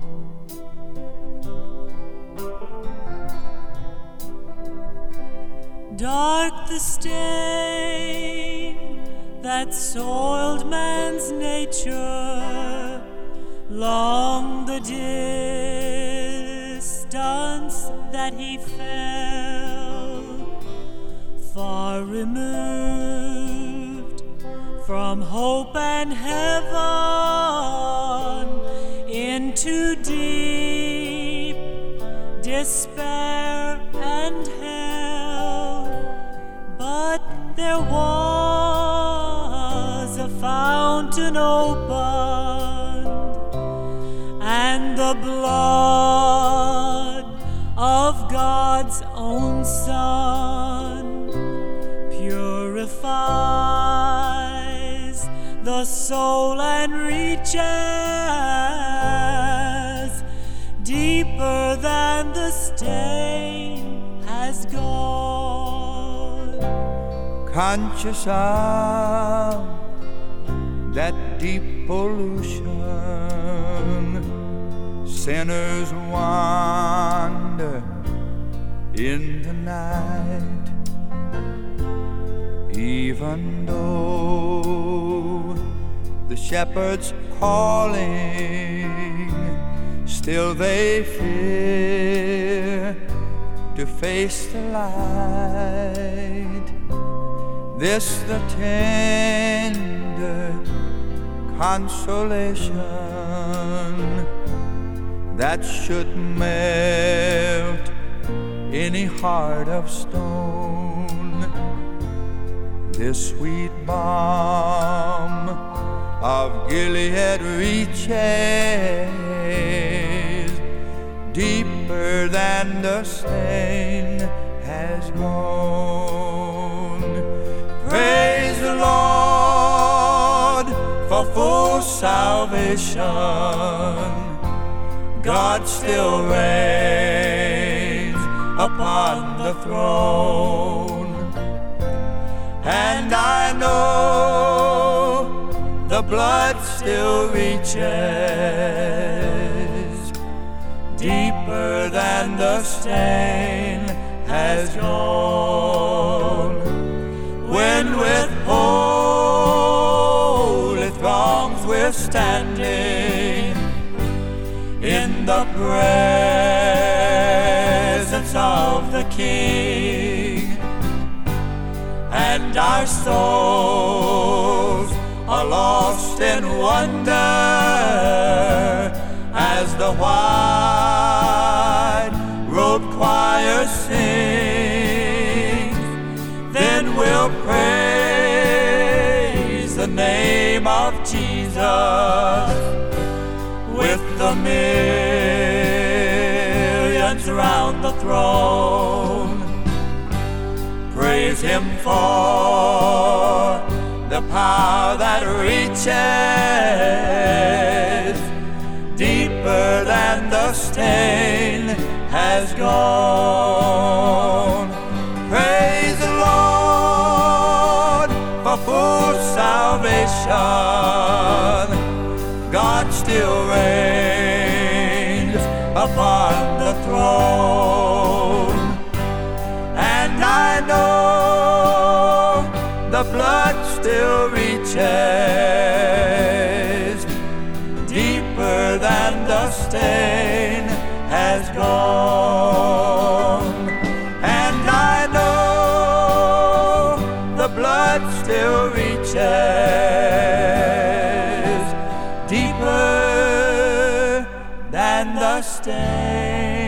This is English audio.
Dark the stain that soiled man's nature, long the distance that he fell, far removed from hope and heaven, into deep despair and hell. But there was a fountain opened, and the blood of God's own Son purifies the soul and reaches deeper than the stain has gone. Conscious of that deep pollution, sinners wander in the night, even though the shepherd's calling, still they fear to face the light. This the tender consolation that should melt any heart of stone. This sweet balm of Gilead reaches deeper than the stain has gone. Praise the Lord for full salvation. God still reigns upon the throne, and I know the blood still reaches deeper than the stain has gone. When with holy throngs we're standing in the presence of the King, and our souls are lost in wonder as the white-robed choir sings, then we'll praise the name of Jesus with the millions round the throne. Praise Him for the power that reaches deeper than the stain has gone. Praise the Lord for full salvation. God still reigns upon the throne, and I know the blood still reaches deeper than the stain has gone, and I know the blood still reaches deeper than the stain